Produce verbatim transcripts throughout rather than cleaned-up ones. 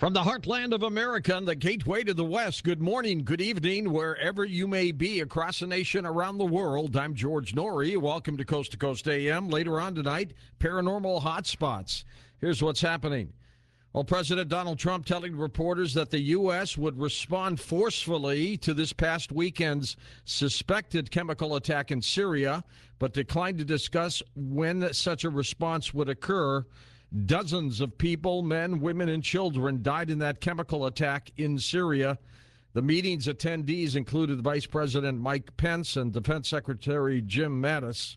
From the heartland of America and the gateway to the West, good morning, good evening, wherever you may be across the nation, around the world. I'm George Noory. Welcome to Coast to Coast A M. Later on tonight, paranormal hotspots. Here's what's happening. Well, President Donald Trump telling reporters that the U S would respond forcefully to this past weekend's suspected chemical attack in Syria, but declined to discuss when such a response would occur. Dozens of people, men, women, and children died in that chemical attack in Syria. The meeting's attendees included Vice President Mike Pence and Defense Secretary Jim Mattis.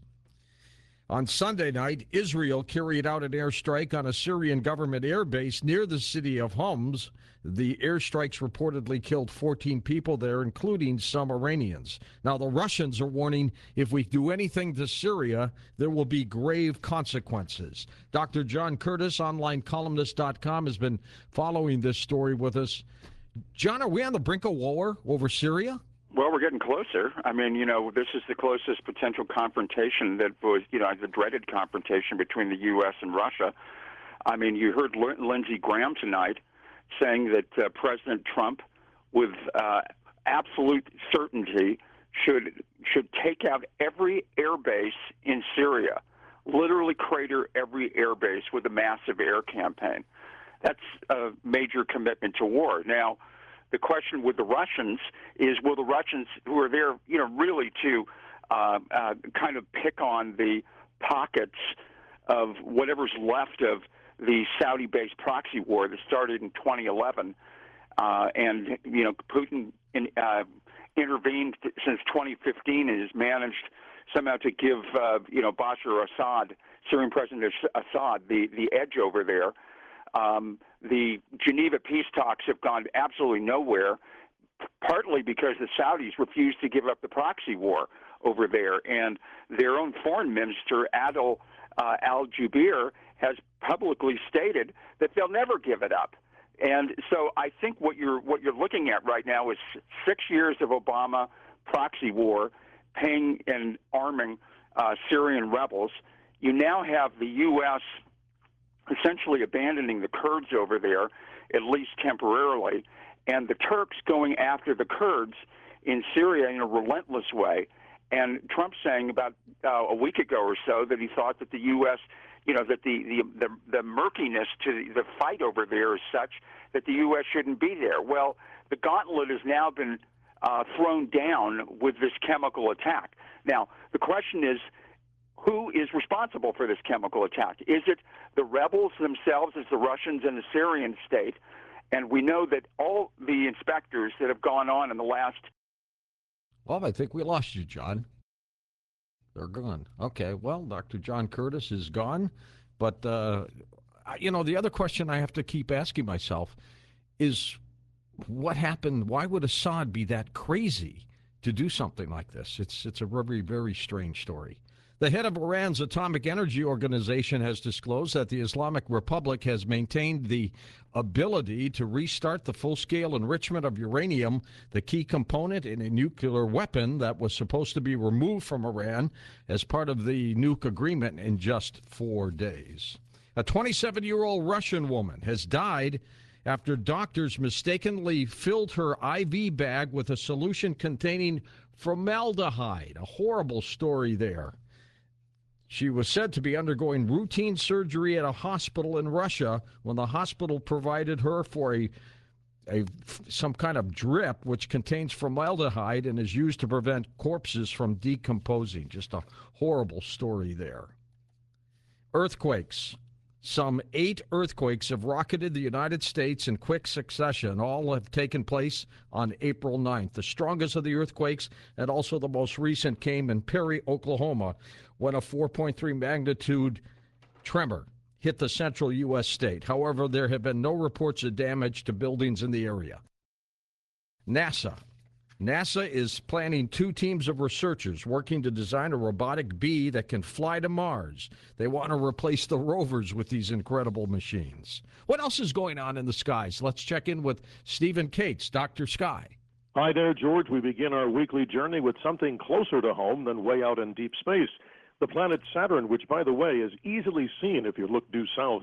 On Sunday night, Israel carried out an airstrike on a Syrian government airbase near the city of Homs. The airstrikes reportedly killed fourteen people there, including some Iranians. Now, the Russians are warning if we do anything to Syria, there will be grave consequences. Doctor John Curtis, online columnist dot com, has been following this story with us. John, are we on the brink of war over Syria? Well, we're getting closer. I mean, you know, this is the closest potential confrontation that was, you know, the dreaded confrontation between the U S and Russia. I mean, you heard L- Lindsey Graham tonight saying that uh, President Trump, with uh, absolute certainty, should should take out every airbase in Syria, literally crater every airbase with a massive air campaign. That's a major commitment to war. Now, the question with the Russians is, will the Russians, who are there, you know, really to uh, uh, kind of pick on the pockets of whatever's left of the Saudi-based proxy war that started in twenty eleven, uh, and, you know, Putin in, uh, intervened since twenty fifteen and has managed somehow to give, uh, you know, Bashar Assad, Syrian President Assad, the, the edge over there. Um, the Geneva peace talks have gone absolutely nowhere, partly because the Saudis refused to give up the proxy war over there. And their own foreign minister, Adel uh, al-Jubeir, has publicly stated that they'll never give it up. And so I think what you're what you're looking at right now is six years of Obama proxy war, paying and arming uh, Syrian rebels. You now have the U S essentially abandoning the Kurds over there, at least temporarily, and the Turks going after the Kurds in Syria in a relentless way. And Trump saying about uh, a week ago or so that he thought that the U S, you know, that the, the, the, the murkiness to the, the fight over there is such that the U S shouldn't be there. Well, the gauntlet has now been uh, thrown down with this chemical attack. Now, the question is, who is responsible for this chemical attack? Is it the rebels themselves, as the Russians and the Syrian state? And we know that all the inspectors that have gone on in the last... Well, I think we lost you, John. They're gone. Okay, well, Doctor John Curtis is gone. But, uh, you know, the other question I have to keep asking myself is what happened? Why would Assad be that crazy to do something like this? It's, it's a very, very strange story. The head of Iran's Atomic Energy Organization has disclosed that the Islamic Republic has maintained the ability to restart the full-scale enrichment of uranium, the key component in a nuclear weapon that was supposed to be removed from Iran as part of the nuke agreement in just four days. A twenty-seven-year-old Russian woman has died after doctors mistakenly filled her I V bag with a solution containing formaldehyde. A horrible story there. She was said to be undergoing routine surgery at a hospital in Russia when the hospital provided her for a, a some kind of drip which contains formaldehyde and is used to prevent corpses from decomposing. Just a horrible story there. Earthquakes. Some eight earthquakes have rocketed the United States in quick succession. All have taken place on April ninth. The strongest of the earthquakes, and also the most recent, came in Perry, Oklahoma, when a four point three magnitude tremor hit the central U S state. However, there have been no reports of damage to buildings in the area. NASA. NASA is planning two teams of researchers working to design a robotic bee that can fly to Mars. They want to replace the rovers with these incredible machines. What else is going on in the skies? Let's check in with Stephen Cates, Doctor Sky. Hi there, George. We begin our weekly journey with something closer to home than way out in deep space. The planet Saturn, which, by the way, is easily seen if you look due south.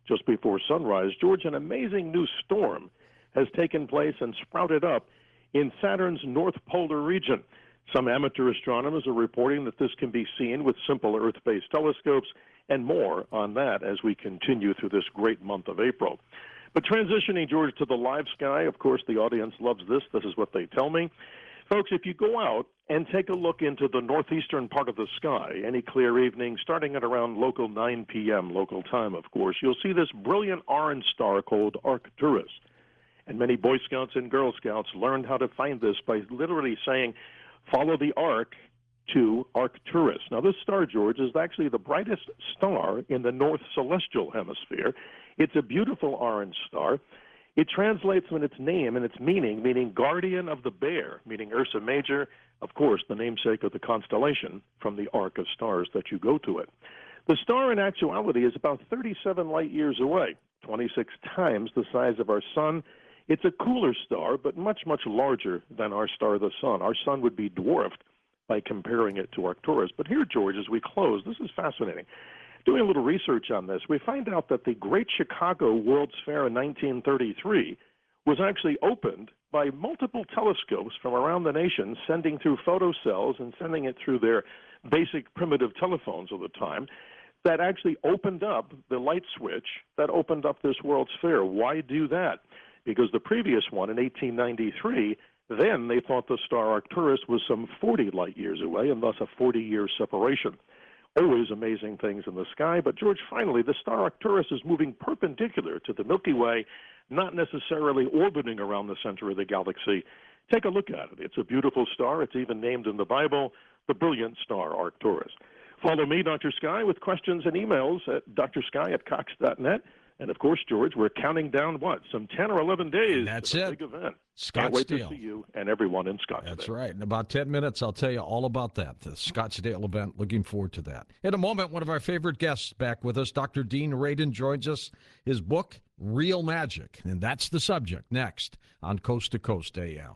just before sunrise. George, an amazing new storm has taken place and sprouted up in Saturn's north polar region. Some amateur astronomers are reporting that this can be seen with simple Earth-based telescopes, and more on that as we continue through this great month of April. But transitioning, George, to the live sky, of course, the audience loves this. This is what they tell me. Folks, if you go out and take a look into the northeastern part of the sky, any clear evening, starting at around local nine p.m., local time, of course, you'll see this brilliant orange star called Arcturus. And many Boy Scouts and Girl Scouts learned how to find this by literally saying, follow the arc to Arcturus. Now, this star, George, is actually the brightest star in the north celestial hemisphere. It's a beautiful orange star. It translates in its name and its meaning, meaning guardian of the bear, meaning Ursa Major, of course, the namesake of the constellation from the arc of stars that you go to it. The star, in actuality, is about thirty-seven light years away, twenty-six times the size of our sun. It's a cooler star, but much, much larger than our star, the sun. Our sun would be dwarfed by comparing it to Arcturus. But here, George, as we close, this is fascinating. Doing a little research on this, we find out that the Great Chicago World's Fair in nineteen thirty-three was actually opened by multiple telescopes from around the nation, sending through photocells and sending it through their basic primitive telephones of the time, that actually opened up the light switch that opened up this World's Fair. Why do that? Because the previous one in eighteen ninety-three, then they thought the star Arcturus was some forty light years away, and thus a forty-year separation. Always amazing things in the sky. But, George, finally, the star Arcturus is moving perpendicular to the Milky Way, not necessarily orbiting around the center of the galaxy. Take a look at it. It's a beautiful star. It's even named in the Bible the brilliant star Arcturus. Follow me, Doctor Sky, with questions and emails at drsky at cox dot net. And, of course, George, we're counting down, what, some ten or eleven days And that's to the it. big event. Scottsdale. Can't wait to see you and everyone in Scottsdale. That's right. In about ten minutes, I'll tell you all about that, the Scottsdale event. Looking forward to that. In a moment, one of our favorite guests back with us, Doctor Dean Radin, joins us. His book, Real Magic, and that's the subject next on Coast to Coast A M.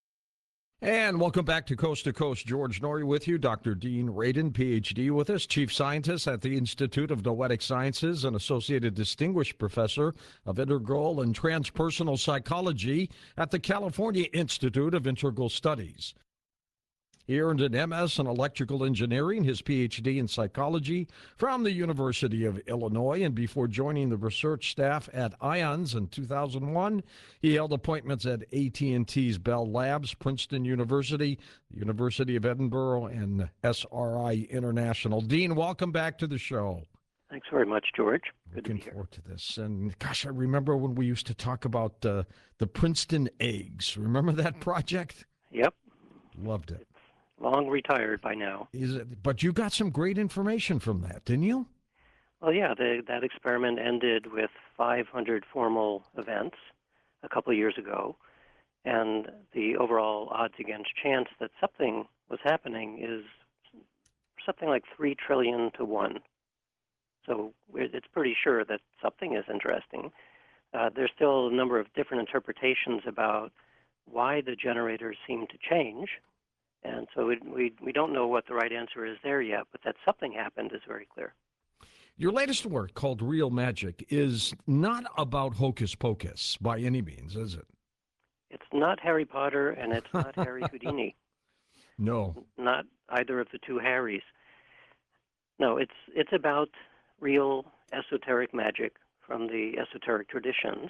And welcome back to Coast to Coast. George Noory with you. Doctor Dean Radin, P H D with us, Chief Scientist at the Institute of Noetic Sciences and Associated Distinguished Professor of Integral and Transpersonal Psychology at the California Institute of Integral Studies. He earned an M S in Electrical Engineering, his P H D in Psychology from the University of Illinois, and before joining the research staff at IONS in two thousand one, he held appointments at A T and T's Bell Labs, Princeton University, the University of Edinburgh, and S R I International. Dean, welcome back to the show. Thanks very much, George. Good Looking to be here. forward to this. And gosh, I remember when we used to talk about uh, the Princeton eggs. Remember that project? Yep. Loved it. Long retired by now. Is it? But you got some great information from that, didn't you? Well, yeah, the, that experiment ended with five hundred formal events a couple of years ago, and the overall odds against chance that something was happening is something like three trillion to one. So it's pretty sure that something is interesting. Uh, there's still a number of different interpretations about why the generators seem to change. And so we, we we don't know what the right answer is there yet, but that something happened is very clear. Your latest work, called Real Magic, is not about hocus pocus by any means, is it? It's not Harry Potter, and it's not Harry Houdini. No. Not either of the two Harrys. No, it's it's about real esoteric magic from the esoteric traditions.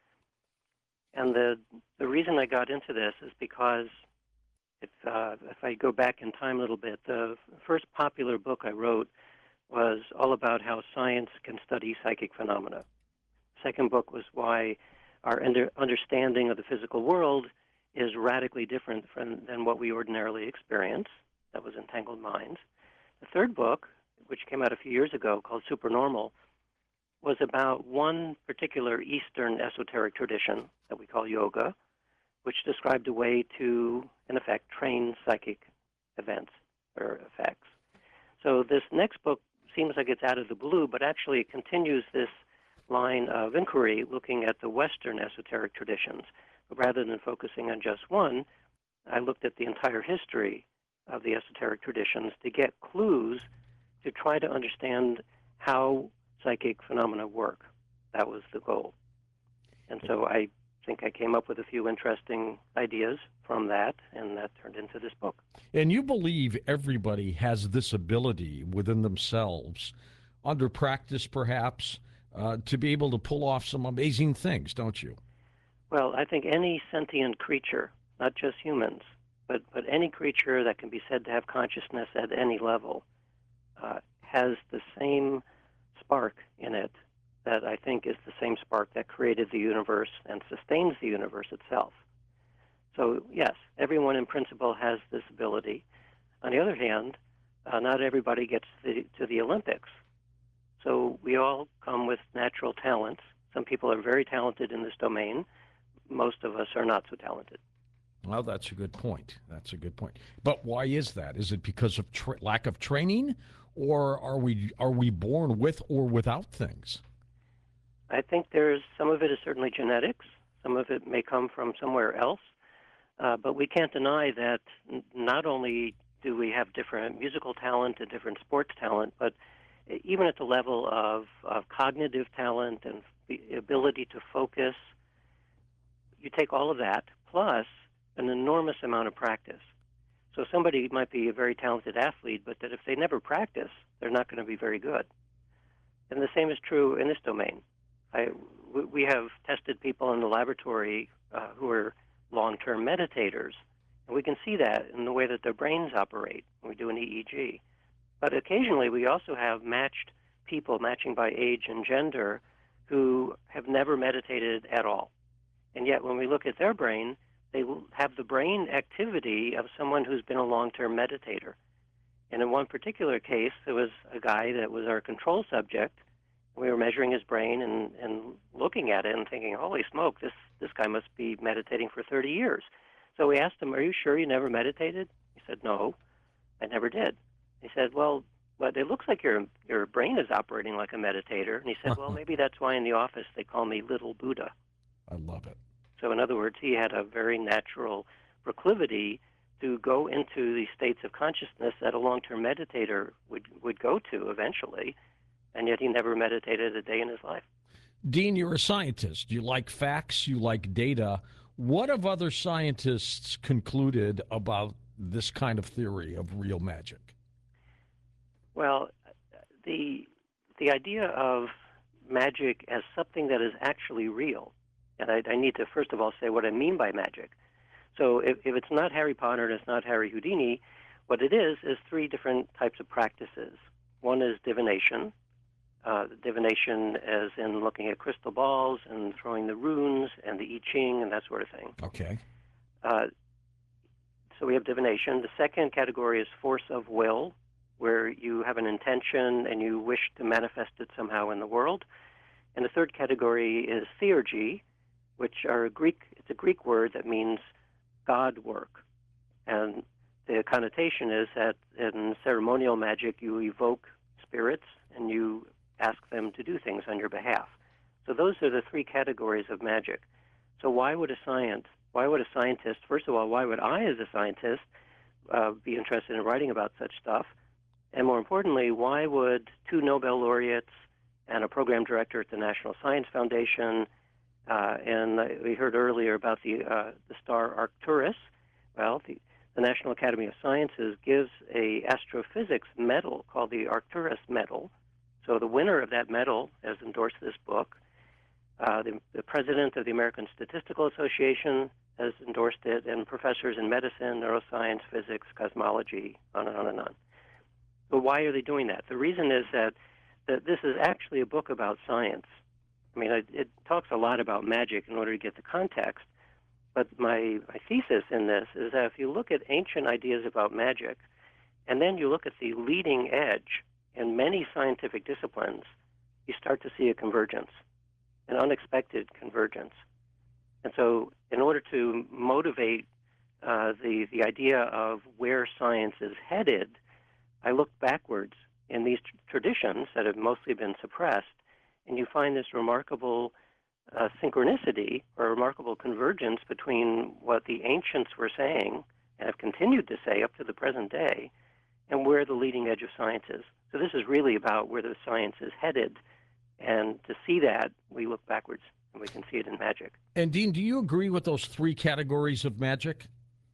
And the the reason I got into this is because If, uh, if I go back in time a little bit, the first popular book I wrote was all about how science can study psychic phenomena. The second book was why our under, understanding of the physical world is radically different from, than what we ordinarily experience. That was Entangled Minds. The third book, which came out a few years ago, called Supernormal, was about one particular Eastern esoteric tradition that we call yoga, which described a way to, in effect, train psychic events or effects. So this next book seems like it's out of the blue, but actually it continues this line of inquiry looking at the Western esoteric traditions. But rather than focusing on just one, I looked at the entire history of the esoteric traditions to get clues to try to understand how psychic phenomena work that was the goal. And so I think I came up with a few interesting ideas from that, and that turned into this book. And you believe everybody has this ability within themselves, under practice perhaps, uh, to be able to pull off some amazing things, don't you? Well, I think any sentient creature, not just humans, but, but any creature that can be said to have consciousness at any level, uh, has the same spark in it that I think is the same spark that created the universe and sustains the universe itself. So, yes, everyone in principle has this ability. On the other hand, uh, not everybody gets the, to the Olympics. So we all come with natural talents. Some people are very talented in this domain. Most of us are not so talented. Well, that's a good point. That's a good point. But why is that? Is it because of tra- lack of training, or are we are we born with or without things? I think there's some of it is certainly genetics. Some of it may come from somewhere else. Uh, but we can't deny that n- not only do we have different musical talent and different sports talent, but even at the level of, of cognitive talent and the ability to focus, you take all of that plus an enormous amount of practice. So somebody might be a very talented athlete, but that if they never practice, they're not going to be very good. And the same is true in this domain. I, we have tested people in the laboratory uh, who are long-term meditators, and we can see that in the way that their brains operate when we do an E E G. But occasionally we also have matched people, matching by age and gender, who have never meditated at all. And yet when we look at their brain, they have the brain activity of someone who's been a long-term meditator. And in one particular case, there was a guy that was our control subject. We were measuring his brain and, and looking at it and thinking, holy smoke, this, this guy must be meditating for thirty years. So we asked him, are you sure you never meditated? He said, no, I never did. He said, well, but it looks like your your brain is operating like a meditator. And he said, well, maybe that's why in the office they call me Little Buddha. I love it. So in other words, he had a very natural proclivity to go into the states of consciousness that a long-term meditator would, would go to eventually, and yet he never meditated a day in his life. Dean, you're a scientist. You like facts, you like data. What have other scientists concluded about this kind of theory of real magic? Well, the the idea of magic as something that is actually real, and I, I need to first of all say what I mean by magic. So if, if it's not Harry Potter and it's not Harry Houdini, what it is is three different types of practices. One is divination. Uh, divination as in looking at crystal balls and throwing the runes and the I Ching and that sort of thing. Okay. Uh, so we have divination. The second category is force of will, where you have an intention and you wish to manifest it somehow in the world. And the third category is theurgy, which are a Greek, it's a Greek word that means God work. And the connotation is that in ceremonial magic, you evoke spirits and you ask them to do things on your behalf. So those are the three categories of magic. So why would a science, why would a scientist, first of all, why would I as a scientist uh, be interested in writing about such stuff? And more importantly, why would two Nobel laureates and a program director at the National Science Foundation, uh, and we heard earlier about the, uh, the star Arcturus, well, the, the National Academy of Sciences gives a astrophysics medal called the Arcturus Medal. So the winner of that medal has endorsed this book. Uh, the, the president of the American Statistical Association has endorsed it, and professors in medicine, neuroscience, physics, cosmology, on and on and on. But why are they doing that? The reason is that, that this is actually a book about science. I mean, it, it talks a lot about magic in order to get the context, but my, my thesis in this is that if you look at ancient ideas about magic, and then you look at the leading edge in many scientific disciplines, you start to see a convergence, an unexpected convergence. And so in order to motivate uh, the, the idea of where science is headed, I look backwards in these tr- traditions that have mostly been suppressed, and you find this remarkable uh, synchronicity or remarkable convergence between what the ancients were saying and have continued to say up to the present day and where the leading edge of science is. So this is really about where the science is headed And to see that, we look backwards, and we can see it in magic. And Dean, do you agree with those three categories of magic?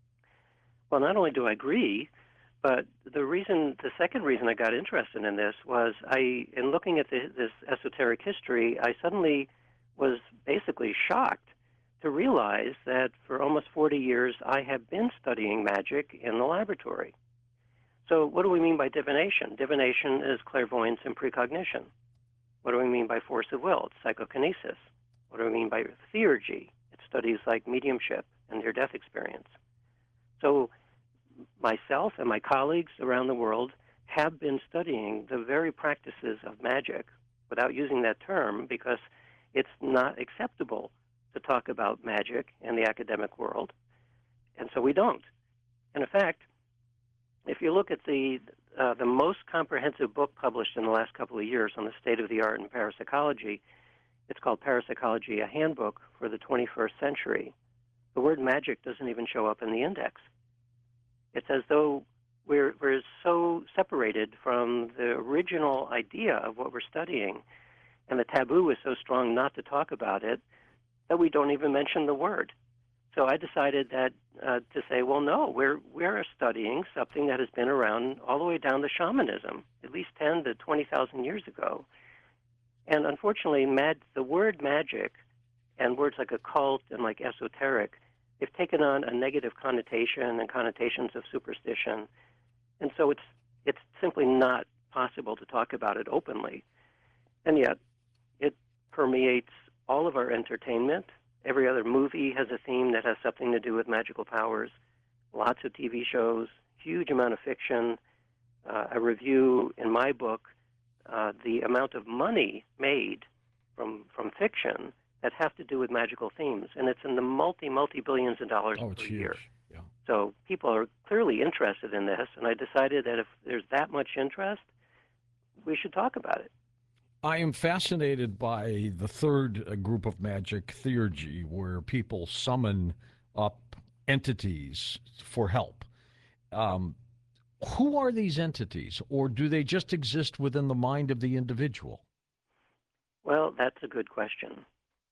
Well, not only do I agree, but the reason, the second reason I got interested in this was I, in looking at the, this esoteric history, I suddenly was basically shocked to realize that for almost forty years I have been studying magic in the laboratory. So what do we mean by divination? Divination is clairvoyance and precognition. What do we mean by force of will? It's psychokinesis. What do we mean by theurgy? It's studies like mediumship and near-death experience. So myself and my colleagues around the world have been studying the very practices of magic without using that term because it's not acceptable to talk about magic in the academic world, and so we don't. And in fact, if you look at the uh, the most comprehensive book published in the last couple of years on the state of the art in parapsychology, it's called Parapsychology, a Handbook for the twenty-first Century. The word magic doesn't even show up in the index. It's as though we're, we're so separated from the original idea of what we're studying, and the taboo is so strong not to talk about it that we don't even mention the word. So I decided that uh, to say, well, no, we're we're studying something that has been around all the way down to shamanism, at least ten to twenty thousand years ago. And unfortunately, mad, the word magic and words like occult and like esoteric, they've taken on a negative connotation and connotations of superstition. And so it's it's simply not possible to talk about it openly. And yet, it permeates all of our entertainment. Every other movie has a theme that has something to do with magical powers. Lots of T V shows, huge amount of fiction. Uh, a review in my book, uh, the amount of money made from from fiction that have to do with magical themes, and it's in the multi multi billions of dollars Oh, per it's year. huge. Yeah. So people are clearly interested in this, and I decided that if there's that much interest, we should talk about it. I am fascinated by the third uh, group of magic, theurgy, where people summon up entities for help. Um, who are these entities, or do they just exist within the mind of the individual? Well, that's a good question.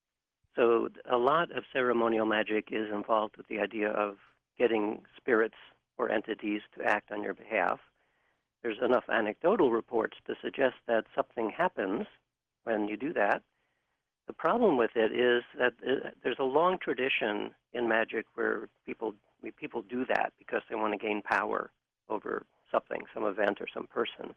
So a lot of ceremonial magic is involved with the idea of getting spirits or entities to act on your behalf. There's enough anecdotal reports to suggest that something happens when you do that. The problem with it is that there's a long tradition in magic where people people do that because they want to gain power over something, some event or some person.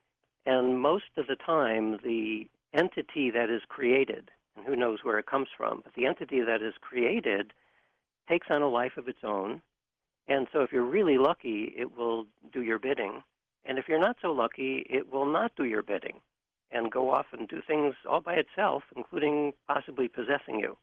And most of the time, the entity that is created, and who knows where it comes from, but the entity that is created takes on a life of its own. And so if you're really lucky, it will do your bidding. And if you're not so lucky, it will not do your bidding and go off and do things all by itself, including possibly possessing you.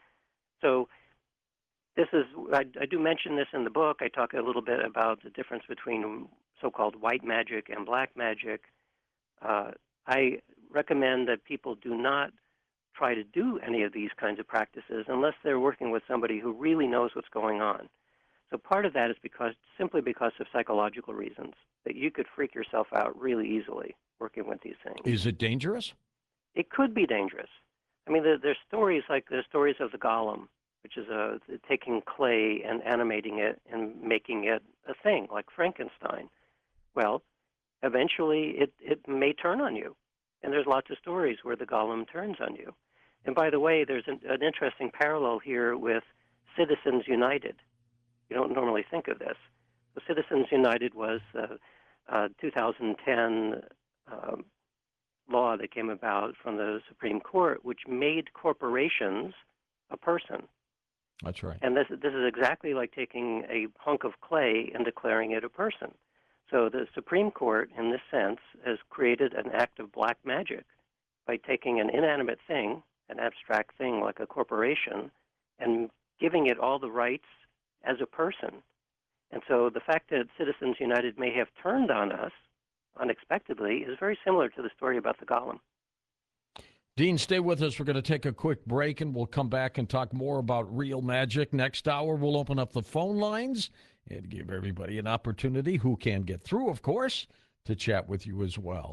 So this is, I, I do mention this in the book. I talk a little bit about the difference between so-called white magic and black magic. Uh, I recommend that people do not try to do any of these kinds of practices unless they're working with somebody who really knows what's going on. So part of that is because simply because of psychological reasons, that you could freak yourself out really easily working with these things. Is it dangerous? It could be dangerous. I mean, there, there's stories like the stories of the golem, which is a, taking clay and animating it and making it a thing, like Frankenstein. Well, eventually it, it may turn on you. And there's lots of stories where the golem turns on you. And by the way, there's an, an interesting parallel here with Citizens United. You don't normally think of this. So Citizens United was a, a two thousand ten um, law that came about from the Supreme Court, which made corporations a person. That's right. And this, this is exactly like taking a hunk of clay and declaring it a person. So the Supreme Court, in this sense, has created an act of black magic by taking an inanimate thing, an abstract thing like a corporation, and giving it all the rights as a person. And so the fact that Citizens United may have turned on us unexpectedly is very similar to the story about the golem. Dean, stay with us. We're going to take a quick break, and we'll come back and talk more about real magic. Next hour, we'll open up the phone lines and give everybody an opportunity who can get through, of course, to chat with you as well.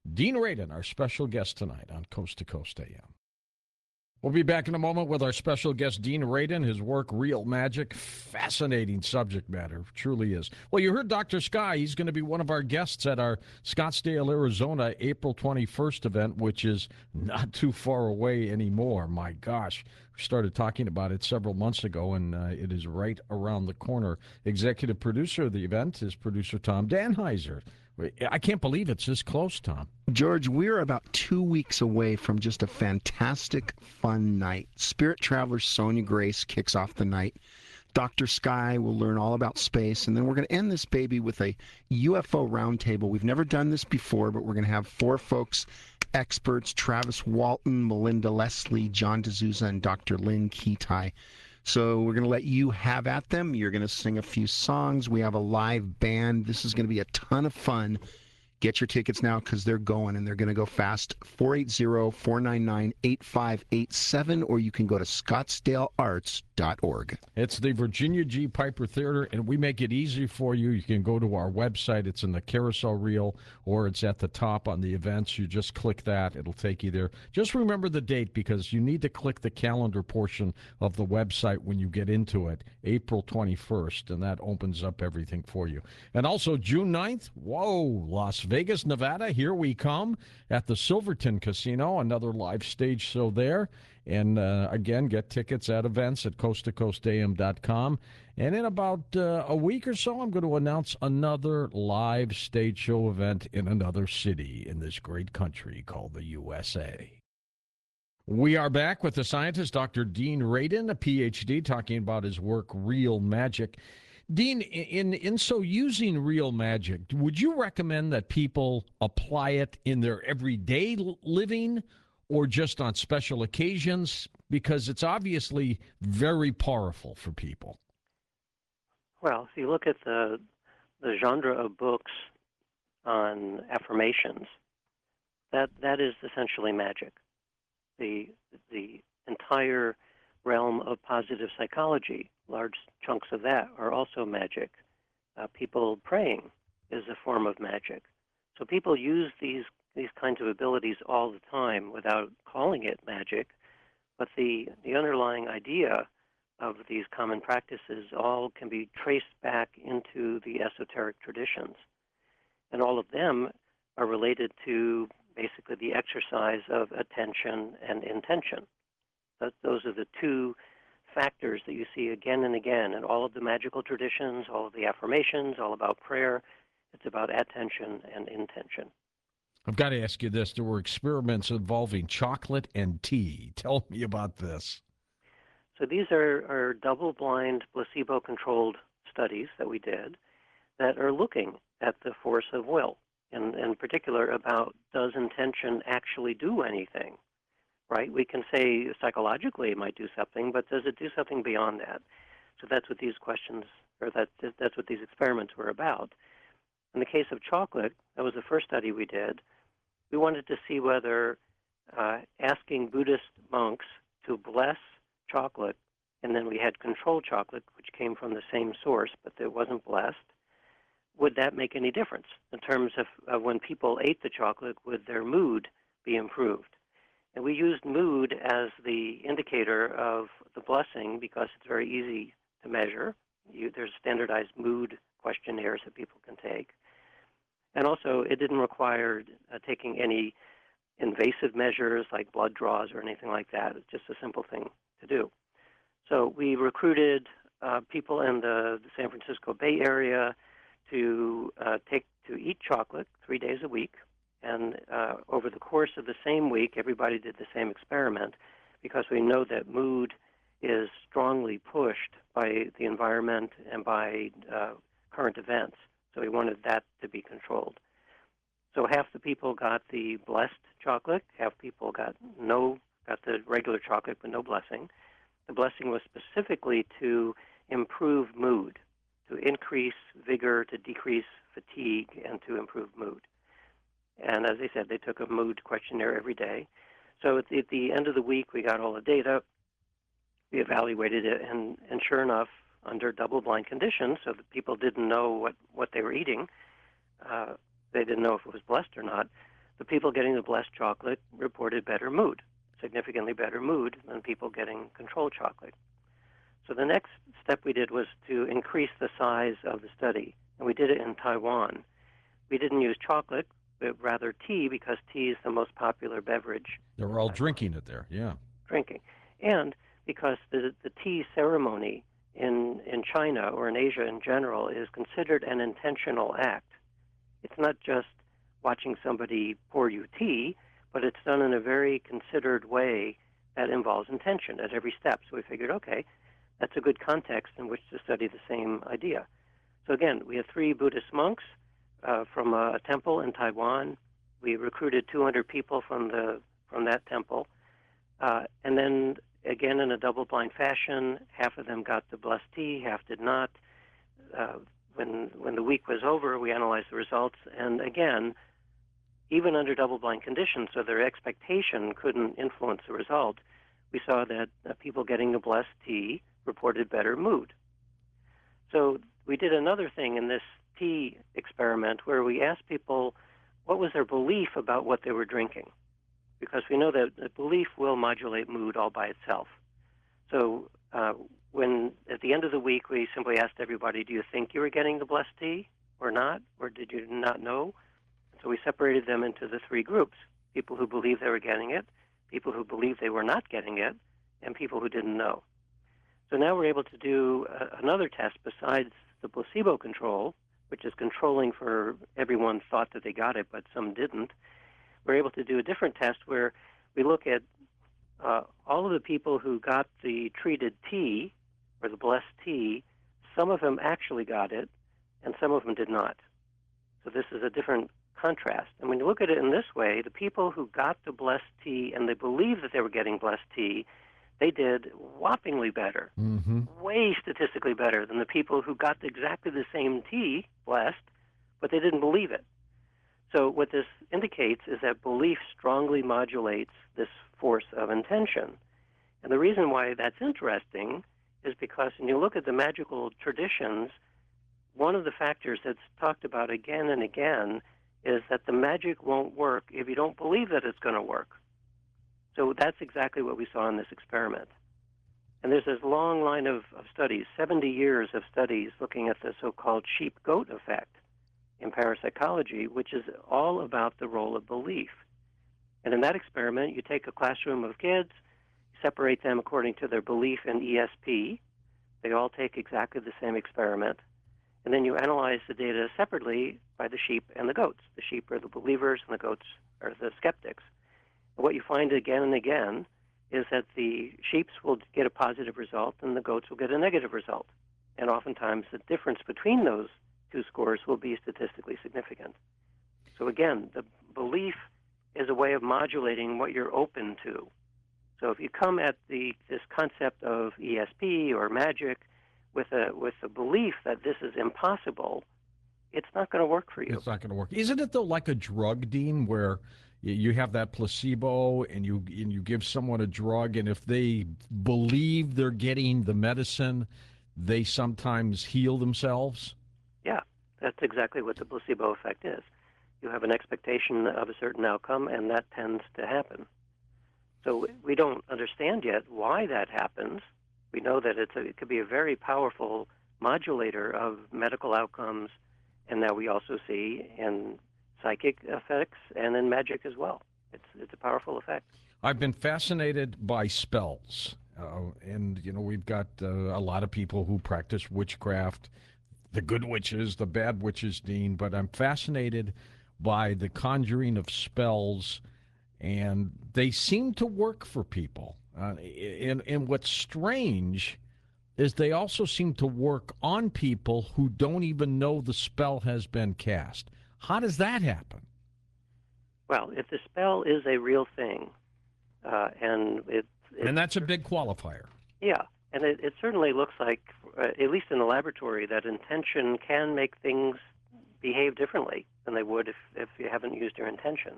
Dean Radin, our special guest tonight on Coast to Coast A M. We'll be back in a moment with our special guest, Dean Radin. His work, Real Magic, fascinating subject matter, truly is. Well, you heard Doctor Sky. He's going to be one of our guests at our Scottsdale, Arizona, April twenty-first event, which is not too far away anymore. My gosh, we started talking about it several months ago, and uh, it is right around the corner. Executive producer of the event is producer Tom Danheiser. I can't believe it's this close, Tom. George, we're about two weeks away from just a fantastic, fun night. Spirit Traveler Sonia Grace kicks off the night. Doctor Sky will learn all about space, and then we're going to end this baby with a U F O roundtable. We've never done this before, but we're going to have four folks, experts, Travis Walton, Melinda Leslie, John D'Souza, and Doctor Lynn Ketai. So we're going to let you have at them. You're going to sing a few songs. We have a live band. This is going to be a ton of fun. Get your tickets now because they're going, and they're going to go fast. four eight zero, four nine nine, eight five eight seven, or you can go to scottsdale arts dot org. It's the Virginia G. Piper Theater, and we make it easy for you. You can go to our website. It's in the carousel reel, or it's at the top on the events. You just click that. It'll take you there. Just remember the date, because you need to click the calendar portion of the website when you get into it, April twenty-first, and that opens up everything for you. And also June ninth, whoa, Las Vegas, Nevada, here we come at the Silverton Casino, another live stage show there. And uh, again, get tickets at events at coast to coast a m dot com. And in about uh, a week or so, I'm going to announce another live stage show event in another city in this great country called the U S A. We are back with the scientist, Doctor Dean Radin, a P H D, talking about his work, Real Magic. Dean, in, in so using Real Magic, would you recommend that people apply it in their everyday living or just on special occasions? Because it's obviously very powerful for people. Well, if you look at the the genre of books on affirmations, that that is essentially magic. The the entire realm of positive psychology, large chunks of that are also magic. Uh, people praying is a form of magic. So people use these these kinds of abilities all the time without calling it magic, but the, the underlying idea of these common practices all can be traced back into the esoteric traditions. And all of them are related to basically the exercise of attention and intention. That, those are the two factors that you see again and again in all of the magical traditions, all of the affirmations, all about prayer. It's about attention and intention. I've got to ask you this. There were experiments involving chocolate and tea. Tell me about this. So these are, are double-blind, placebo-controlled studies that we did that are looking at the force of will, and in particular about, does intention actually do anything, right? We can say psychologically it might do something, but does it do something beyond that? So that's what these questions, or that that's what these experiments were about. In the case of chocolate, that was the first study we did. We wanted to see whether uh, asking Buddhist monks to bless chocolate, and then we had controlled chocolate, which came from the same source, but it wasn't blessed, would that make any difference in terms of, of when people ate the chocolate, would their mood be improved? And we used mood as the indicator of the blessing because it's very easy to measure. You, there's standardized mood questionnaires that people can take. And also, it didn't require uh, taking any invasive measures like blood draws or anything like that. It's just a simple thing to do. So we recruited uh, people in the, the San Francisco Bay Area to uh, take to eat chocolate three days a week. And uh, over the course of the same week, everybody did the same experiment because we know that mood is strongly pushed by the environment and by uh, current events. So we wanted that to be controlled. So half the people got the blessed chocolate, half people got no, got the regular chocolate but no blessing. The blessing was specifically to improve mood, to increase vigor, to decrease fatigue, and to improve mood. And as I said, they took a mood questionnaire every day. So at the, at the end of the week, we got all the data. We evaluated it, and, and sure enough, under double-blind conditions, so that people didn't know what, what they were eating, uh, they didn't know if it was blessed or not, the people getting the blessed chocolate reported better mood, significantly better mood than people getting controlled chocolate. So the next step we did was to increase the size of the study, and we did it in Taiwan. We didn't use chocolate, but rather tea, because tea is the most popular beverage. They were all drinking it there, yeah. Drinking. And because the, the tea ceremony in, in China or in Asia in general is considered an intentional act. It's not just watching somebody pour you tea, but it's done in a very considered way that involves intention at every step. So we figured, okay, that's a good context in which to study the same idea. So again, we had three Buddhist monks uh, from a temple in Taiwan. We recruited two hundred people from the from that temple. Uh, and then, again, in a double-blind fashion, half of them got the blessed tea, half did not. Uh, when, when the week was over, we analyzed the results. And again, even under double-blind conditions, so their expectation couldn't influence the result, we saw that uh, people getting the blessed tea reported better mood. So we did another thing in this tea experiment where we asked people what was their belief about what they were drinking, because we know that the belief will modulate mood all by itself. So uh, when at the end of the week we simply asked everybody, do you think you were getting the blessed tea or not, or did you not know? So we separated them into the three groups: people who believed they were getting it, people who believed they were not getting it, and people who didn't know. So now we're able to do uh, another test besides the placebo control, which is controlling for everyone thought that they got it, but some didn't. We're able to do a different test where we look at uh, all of the people who got the treated tea, or the blessed tea. Some of them actually got it, and some of them did not. So this is a different contrast. And when you look at it in this way, the people who got the blessed tea and they believed that they were getting blessed tea, they did whoppingly better, Mm-hmm. way statistically better than the people who got exactly the same tea, blessed, but they didn't believe it. So what this indicates is that belief strongly modulates this force of intention. And the reason why that's interesting is because when you look at the magical traditions, one of the factors that's talked about again and again is that the magic won't work if you don't believe that it's going to work. So that's exactly what we saw in this experiment. And there's this long line of, of studies, seventy years of studies looking at the so-called sheep-goat effect in parapsychology, which is all about the role of belief. And in that experiment, you take a classroom of kids, separate them according to their belief in E S P. They all take exactly the same experiment. And then you analyze the data separately by the sheep and the goats. The sheep are the believers and the goats are the skeptics. And what you find again and again is that the sheep will get a positive result and the goats will get a negative result. And oftentimes the difference between those two scores will be statistically significant. So again, the belief is a way of modulating what you're open to. So if you come at the this concept of E S P or magic with a with a belief that this is impossible, it's not going to work for you. It's not going to work. Isn't it though like a drug, Dean, where y- you have that placebo and you and you give someone a drug, and if they believe they're getting the medicine, they sometimes heal themselves? Yeah, that's exactly what the placebo effect is. You have an expectation of a certain outcome, and that tends to happen. So we don't understand yet why that happens. We know that it's a, it could be a very powerful modulator of medical outcomes, and that we also see in psychic effects and in magic as well. It's it's a powerful effect. I've been fascinated by spells, uh, and you know we've got uh, a lot of people who practice witchcraft, the good witches, the bad witches, Dean. But I'm fascinated by the conjuring of spells, and they seem to work for people. Uh, and and what's strange is they also seem to work on people who don't even know the spell has been cast. How does that happen? Well, if the spell is a real thing, uh, and it, it And that's a big qualifier. yeah, and it, it certainly looks like, uh, at least in the laboratory, that intention can make things behave differently than they would if, if you haven't used your intention.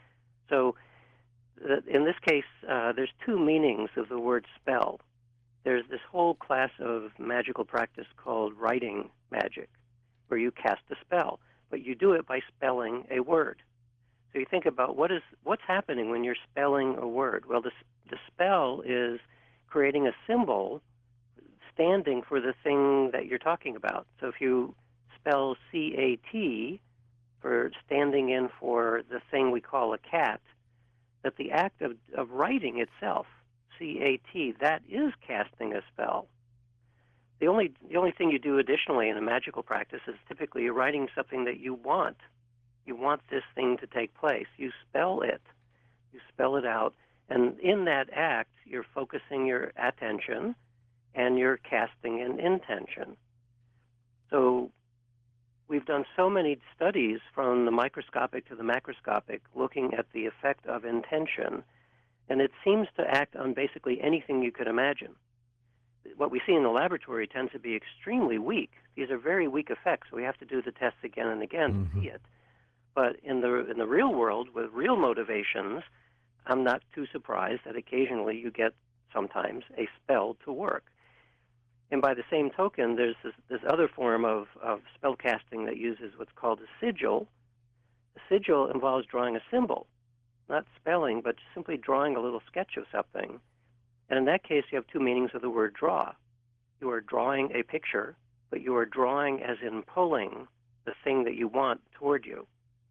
So uh, in this case, uh, there's two meanings of the word spell. There's this whole class of magical practice called writing magic, where you cast a spell, but you do it by spelling a word. So you think about what is what's happening when you're spelling a word. Well, the the spell is creating a symbol standing for the thing that you're talking about. So if you spell C A T for standing in for the thing we call a cat, that the act of, of writing itself, C A T, that is casting a spell. The only the only thing you do additionally in a magical practice is typically you're writing something that you want. You want this thing to take place. You spell it. You spell it out. And in that act, you're focusing your attention and you're casting an intention. So we've done so many studies from the microscopic to the macroscopic looking at the effect of intention, and it seems to act on basically anything you could imagine. What we see in the laboratory tends to be extremely weak. These are very weak effects. We have to do the tests again and again mm-hmm. to see it. But in the in the real world, with real motivations, I'm not too surprised that occasionally you get sometimes a spell to work. And by the same token, there's this, this other form of, of spell casting that uses what's called a sigil. A sigil involves drawing a symbol, not spelling, but simply drawing a little sketch of something. And in that case, you have two meanings of the word draw. You are drawing a picture, but you are drawing as in pulling the thing that you want toward you.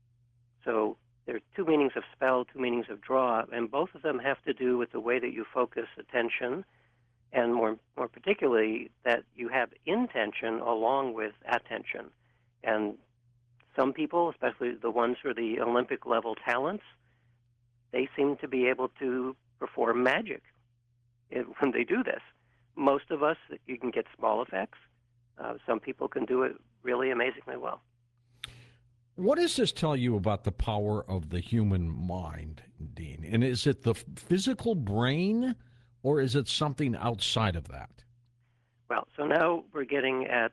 So there are two meanings of spell, two meanings of draw, and both of them have to do with the way that you focus attention, and more, more particularly that you have intention along with attention. And some people, especially the ones who are the Olympic level talents, they seem to be able to perform magic when they do this. Most of us, you can get small effects. Uh, some people can do it really amazingly well. What does this tell you about the power of the human mind, Dean? And is it the physical brain, or is it something outside of that? Well, so now we're getting at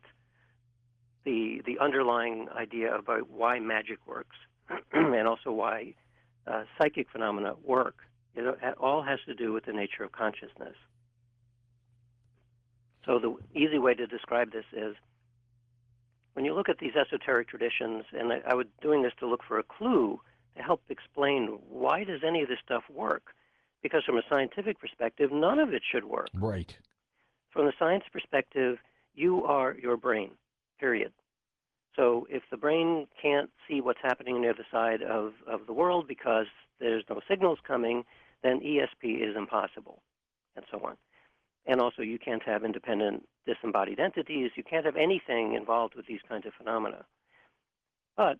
the the underlying idea about why magic works, and also why uh, psychic phenomena work. It all has to do with the nature of consciousness. So the easy way to describe this is, when you look at these esoteric traditions, and I, I was doing this to look for a clue to help explain why does any of this stuff work? Because from a scientific perspective, none of it should work. Right. From the science perspective, you are your brain, period. So if the brain can't see what's happening on the other side of, of the world because there's no signals coming, then E S P is impossible, and so on. And also, you can't have independent disembodied entities. You can't have anything involved with these kinds of phenomena. But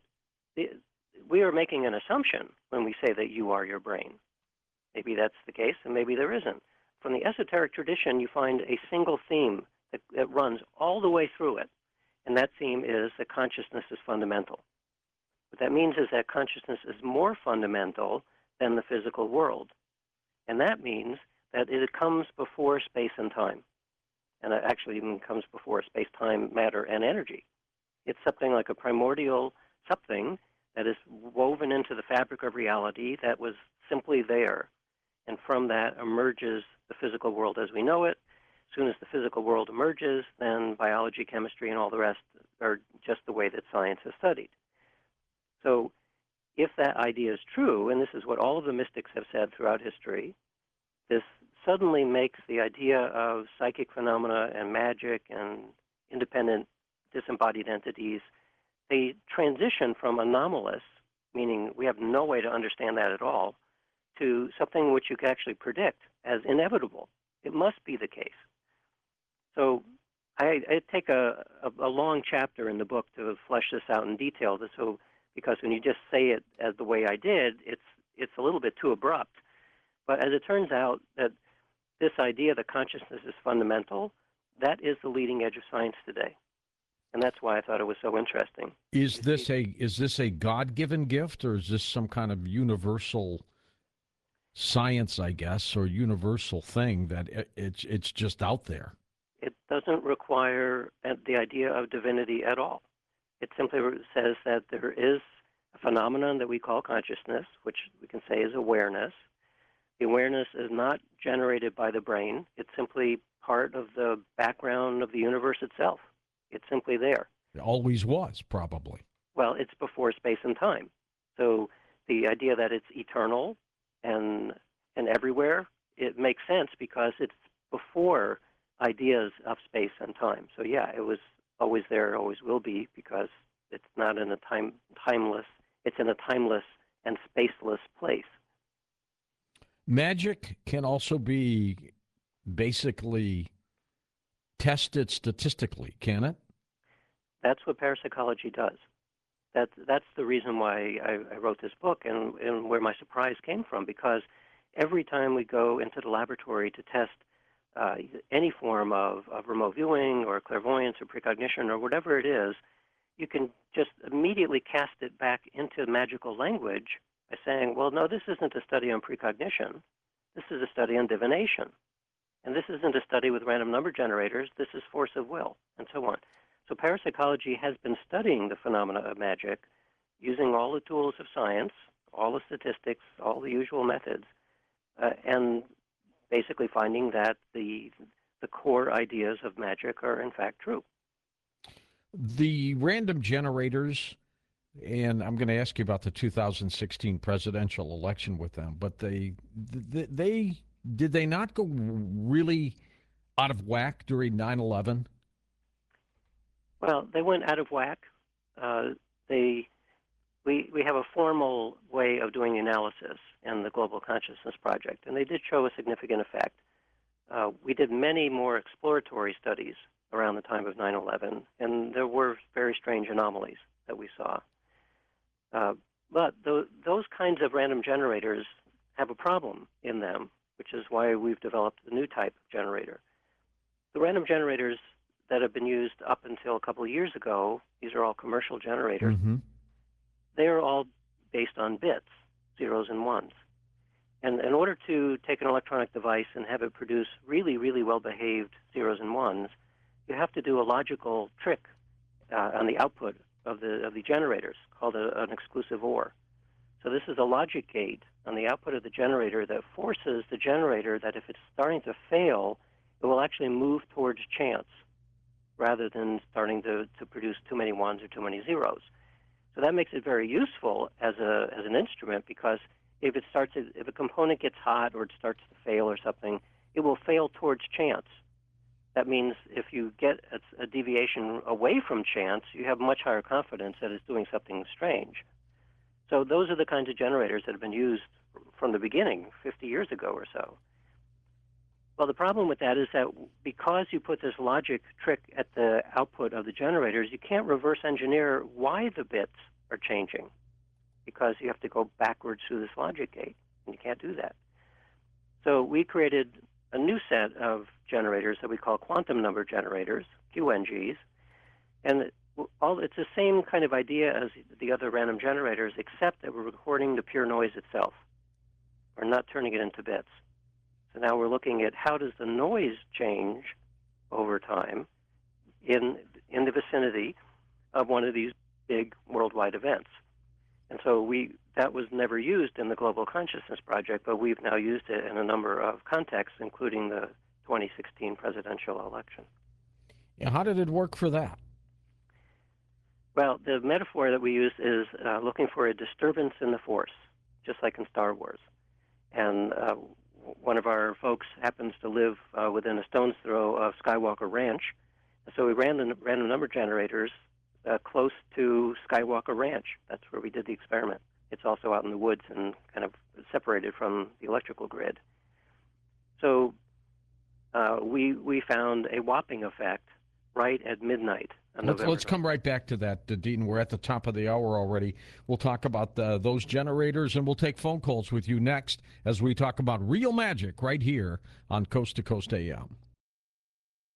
we are making an assumption when we say that you are your brain. Maybe that's the case, and maybe there isn't. From the esoteric tradition, you find a single theme that, that runs all the way through it, and that theme is that consciousness is fundamental. What that means is that consciousness is more fundamental than the physical world, and that means that it comes before space and time, and it actually even comes before space, time, matter, and energy. It's something like a primordial something that is woven into the fabric of reality that was simply there, and from that emerges the physical world as we know it. As soon as the physical world emerges, then biology, chemistry, and all the rest are just the way that science has studied. So if that idea is true, and this is what all of the mystics have said throughout history, this suddenly makes the idea of psychic phenomena and magic and independent disembodied entities, they transition from anomalous, meaning we have no way to understand that at all, to something which you can actually predict as inevitable. It must be the case. So I, I take a, a, a long chapter in the book to flesh this out in detail, so because when you just say it as the way I did, it's it's a little bit too abrupt. But as it turns out that this idea that consciousness is fundamental, that is the leading edge of science today. And that's why I thought it was so interesting. Is this a is this a God-given gift, or is this some kind of universal science, I guess, or universal thing that it, it's it's just out there? It doesn't require the idea of divinity at all. It simply says that there is a phenomenon that we call consciousness, which we can say is awareness. The awareness is not generated by the brain. It's simply part of the background of the universe itself. It's simply there. It always was, probably. Well, it's before space and time. So the idea that it's eternal and and everywhere, it makes sense because it's before ideas of space and time. So yeah, it was always there, always will be, because it's not in a time timeless. It's in a timeless and spaceless place. Magic can also be basically tested statistically, can it? That's what parapsychology does. That, that's the reason why I, I wrote this book, and, and where my surprise came from, because every time we go into the laboratory to test uh, any form of, of remote viewing or clairvoyance or precognition or whatever it is, you can just immediately cast it back into magical language by saying, well, no, this isn't a study on precognition. This is a study on divination. And this isn't a study with random number generators. This is force of will, and so on. So parapsychology has been studying the phenomena of magic using all the tools of science, all the statistics, all the usual methods, uh, and basically finding that the, the core ideas of magic are in fact true. The random generators, and I'm going to ask you about the two thousand sixteen presidential election with them, but they, they, they did they not go really out of whack during nine eleven? Well, they went out of whack. Uh, they, we, we have a formal way of doing analysis in the Global Consciousness Project, and they did show a significant effect. Uh, we did many more exploratory studies around the time of nine eleven, and there were very strange anomalies that we saw. Uh, but th- those kinds of random generators have a problem in them, which is why we've developed a new type of generator. The random generators that have been used up until a couple of years ago, these are all commercial generators, Mm-hmm. they are all based on bits, zeros and ones. And in order to take an electronic device and have it produce really, really well-behaved zeros and ones, you have to do a logical trick uh, on the output of the of the generators called a, an exclusive OR. So this is a logic gate on the output of the generator that forces the generator that if it's starting to fail, it will actually move towards chance rather than starting to, to produce too many ones or too many zeros. So that makes it very useful as a as an instrument, because if it starts to, if a component gets hot or it starts to fail or something, it will fail towards chance. That means if you get a, a deviation away from chance, you have much higher confidence that it's doing something strange. So those are the kinds of generators that have been used from the beginning, fifty years ago or so. Well, the problem with that is that because you put this logic trick at the output of the generators, you can't reverse engineer why the bits are changing, because you have to go backwards through this logic gate, and you can't do that. So we created a new set of generators that we call quantum number generators, Q N Gs, and all, it's the same kind of idea as the other random generators, except that we're recording the pure noise itself. We're not turning it into bits. So now we're looking at how does the noise change over time in in the vicinity of one of these big worldwide events. And so we that was never used in the Global Consciousness Project, but we've now used it in a number of contexts, including the twenty sixteen presidential election. Yeah, how did it work for that? Well, the metaphor that we use is uh, looking for a disturbance in the force, just like in Star Wars. And uh, one of our folks happens to live uh, within a stone's throw of Skywalker Ranch, so we ran the random number generators uh, close to Skywalker Ranch. That's where we did the experiment. It's also out in the woods and kind of separated from the electrical grid. So uh, we we found a whopping effect right at midnight on Let's, November let's come right back to that, uh, Dean. We're at the top of the hour already. We'll talk about uh, those generators, and we'll take phone calls with you next as we talk about real magic right here on Coast to Coast A M.